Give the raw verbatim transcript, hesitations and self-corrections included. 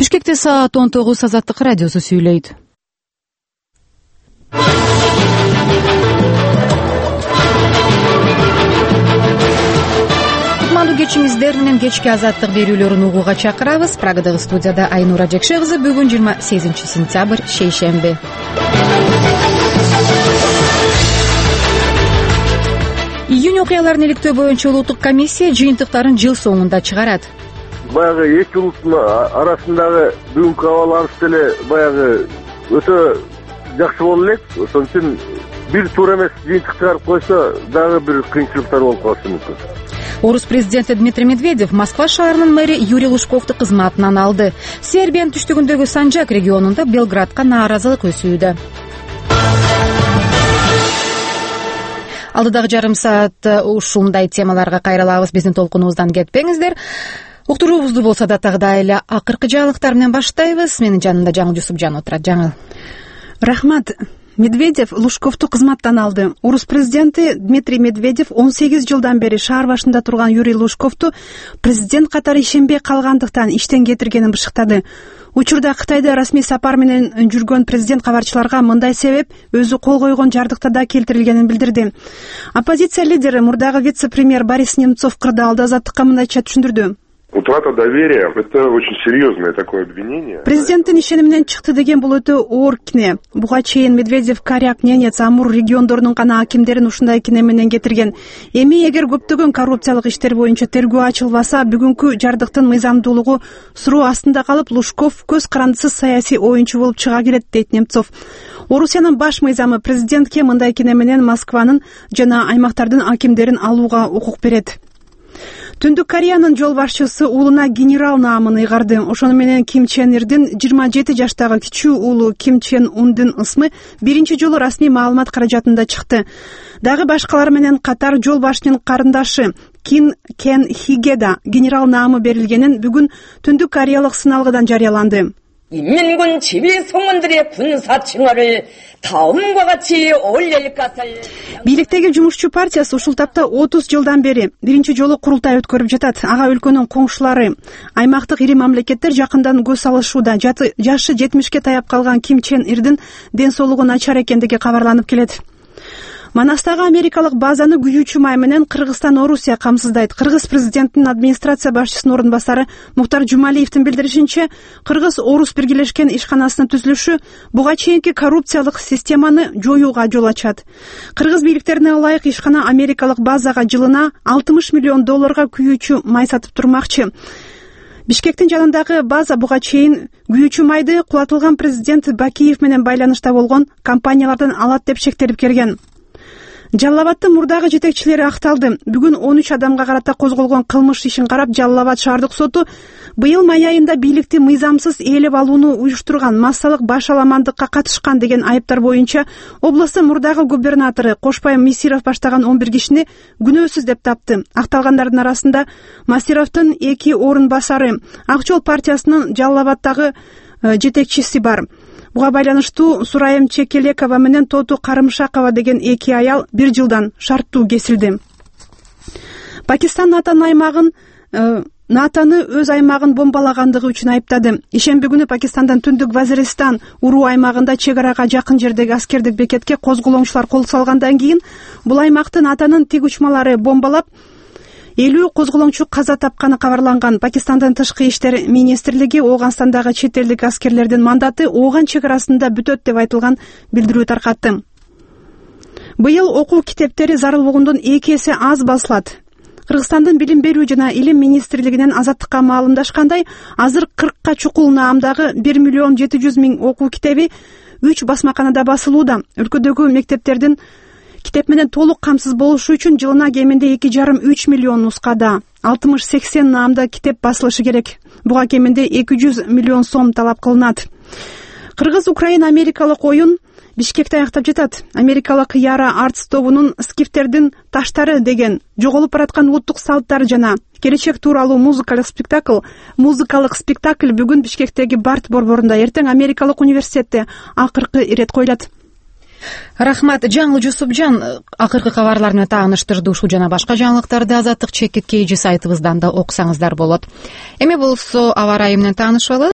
Бишкекте саат он тогуз Азаттык радиосу сүйлөйт. Кутмандуу кечиңиздер менен кечки Азаттык берүүлөрүн угууга чакырабыз. Прагадагы студияда Айнура Жекше кызы. Бүгүн жыйырма сегизинчи сентябрь, шейшемби. Июнь окуяларын иликтөө боюнча улуттук комиссия жыйынтыктарын жыл соңунда чыгарат. Баягы эки улуттун арасындагы бүгүнкү абалыбыз деле баягы өтө жакшы болуп элек. Ошон үчүн бир туура эмес жыйынтык чыгарып койсо дагы бир кыйынчылыктар болуп калышы мүмкүн. Орус президенти Дмитрий Медведев Москва шаарынын мэри Юрий Лужковду кызматынан алды. Сербиянын түштүгүндөгү Санжак регионунда Белградка нааразылык өсүүдө. Алдыдагы жарым саат ушундай темаларга кайрылабыз. Биздин толкунубуздан кетпеңиздер. Уктуруубузду болсо да тагда эле акыркы жаңылыктар менен баштайбыз. Менин жанымда Жаңыл Жусупжан отурат. Жаңыл. Рахмат. Медведев Лужковду кызматтан алды. Орус президенти Дмитрий Медведев он сегиз жылдан бери шаар башында турган Юрий Лужковду президент катары ишенбей калгандыктан иштен кетиргенин бышыктады. Учурда Кытайда расмий сапар менен жүргөн президент кабарчыларга мындай себеп өзү кол койгон жардыктарда келтирилгенин билдирди. Оппозиция лидери мурдагы вице-премьер Борис Немцов кырдаалда Азаттыкка мындайча түшүндүрдү. Утрата доверия – это очень серьезное такое обвинение. Президенттин ишениминен чыкты деген бул өтө оор кине. Буга чейин Медведев Каряк, Ненец, Амур региондорунун гана акимдерин ушундай кине менен кетирген. Эми эгер көптөгөн коррупциялык иштер боюнча тергөө ачылбаса, бүгүнкү жардыктын мыйзамдуулугу суроо астында калып, Лужков көз карандысыз саясий оюнчу болуп чыга келет, дейт Немцов. Орусиянын баш мыйзамы президентке мындай кине менен Москванын жана аймактардын акимдерин алууга укук берет. Түндүк Кореянын жол башчысы уулуна генерал наамын ыйгарды. Ошону менен Ким Чен Ирдин жыйырма жети жаштагы кичүү уулу Ким Чен Ундун ысмы биринчи жолу расмий маалымат каражатында чыкты. Дагы башкалар менен катар жол башчынын карындашы Ким Кен Хиге да генерал наамы берилгенин бүгүн Түндүк Кореялык сыналгыдан жарыяланды. 인민군 지휘 성원들의 군사 칭호를 다음과 같이 올릴 것을. Бийликтеги жумушчу партиясы ушул тапта отуз жылдан бери биринчи жолу курултай өткөрүп жатат. Ага өлкөнүн коңшулары, аймактык ири мамлекеттер жакындан көз салышууда. Жашы жетимишке таяп калган Ким Чен Ирдин ден соолугу начар экендиги кабарланып келет. Манастагы америкалык базаны күйүүчү май менен Кыргызстан Орусия камсыздайт. Кыргыз президентинин администрация башчысынын орун басары Муктар Жумалиевдин билдиришинче, Кыргыз-Орус биргелешкен ишканасынын түзүлүшү буга чейинки коррупциялык системаны жоюуга жол ачат. Кыргыз бийликтерине ылайык ишкана америкалык базага жылына алтымыш миллион долларга күйүүчү май сатып турмакчы. Бишкектин жанындагы база буга чейин күйүүчү майды кулатылган президент Бакиев менен байланышта болгон компаниялардан алат деп шектелип келген. Жалал Абадтын мурдагы жетекчилери акталды. Бүгүн он үч адамга карата козголгон кылмыш ишин карап, Жалал Абад шаардык соту быйыл май айында бийликти мыйзамсыз ээлеп алууну уюштурган, массалык баш аламандыкка катышкан деген айыптар боюнча областтын мурдагы губернатору Кошпай Мисиров баштаган он бир кишини күнөөсүз деп тапты. Акталгандардын арасында Масировдун эки орун басары, Ак жол партиясынын Жалал Абадтагы жетекчиси бар. Буга байланыштуу Сурайым Чекелекова менен Тоту Карымшакова деген эки аял бир жылдан шарттуу кесилди. Пакистан Натан аймагын Натаны өз аймагын бомбалагандыгы үчүн айыптады. Ишемби күнү Пакистандан Түндүк Вазиристан Уру аймагында чек арага жакын жердеги аскердик бекетке козголоңчулар кол салгандан кийин бул аймакты Натанын тиг учмалары бомбалап, элүү козголоңчу каза тапканы кабарланган. Пакистандын тышкы иштер министрлиги Ооганстандагы чет элдик аскерлердин мандаты Ооган чек арасында бүтөт деп айтылган билдирүү таркатты. Быйыл окуу китептери зарылбогондон эки эсе аз басылат. Кыргызстандын билим берүү жана илим министрлигинен Азаттыкка маалымдашкандай, азыр кыркка чукул наамдагы бир миллион жети жүз миң окуу китеби үч басмаканада басылууда. Өлкөдөгү мектептердин китеп менен толук камсыз болушу үчүн жылына кеминде эки жарым үч миллион нускада алтымыш сексен наамда китеп басылышы керек. Буга кеминде эки жүз миллион сом талап кылынат. Кыргыз-Украина америкалык оюн Бишкекте аяктап жатат. Америкалык Яра Артс тобунун Скифтердин таштары деген жоголуп бараткан улуттук салттар жана келечек тууралуу музыкалык спектакль музыкалык спектакль бүгүн Бишкектеги Барт борборунда, эртең Америкалык университетте акыркы ирет коюлат. Рахмат, Жаңыл Жусупжан акыркы кабарлар менен тааныштырды. Ушул жана башка жаңылыктарды Азаттык чекит кейжи сайтыбыздан да окусаңыздар болот. Эми болсо аба ырайы менен таанышалы.